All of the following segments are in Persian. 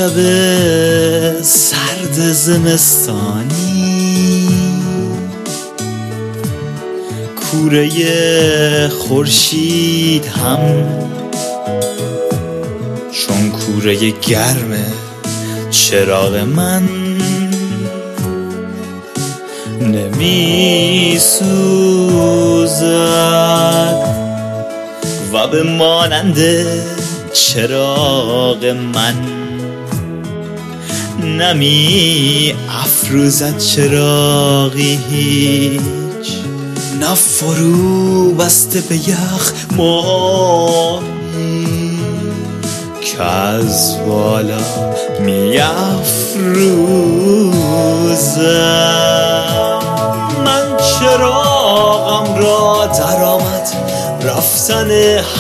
شب سرد زمستانی کوره خورشید هم چون کوره گرم چراغ من نمی سوزد و به مانند چراغ من نمی افروزد چراغی هیچ، نه فرو بسته به یخ ماهی که از بالا می افروزد. من چراغم را درآمد رفتن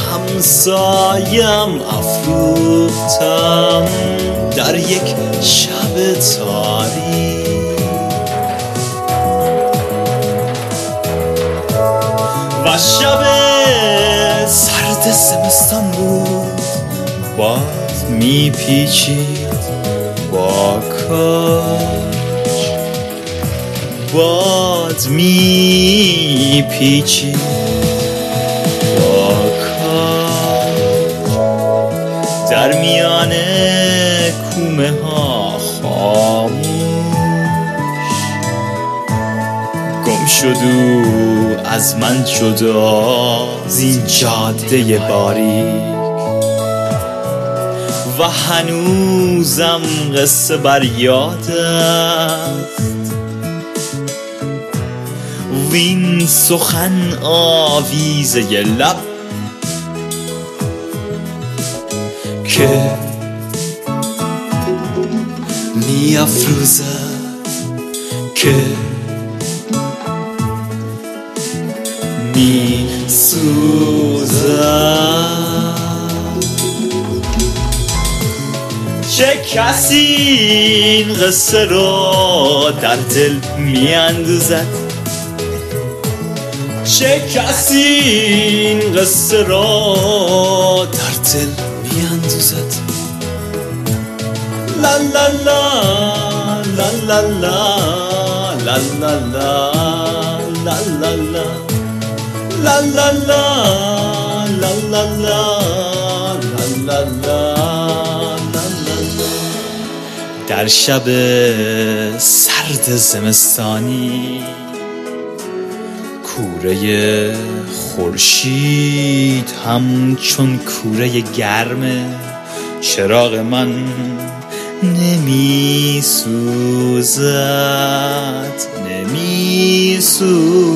همسایم افروختم در یک شب تاریک و شب سرد زمستان بود. باد میپیچید با کاج، باد میپیچید در میان کومه ها خاموش گم شد او از من جدا زین جاده باریک و هنوزم قصه بر یاد است وین سخن آویزه لب که می افروزد، که می سوزد. چه کسی این قصه را در دل می اندوزد؟ چه کسی این قصه را در دل می اندوزد؟ لا لا لا لا لا لا لا لا لا لا لا لا لا لا لا لا لا. در شب سرد زمستانی کوره خورشید همچون کوره گرم چراغ من نمی سوزد، نمی سوزد.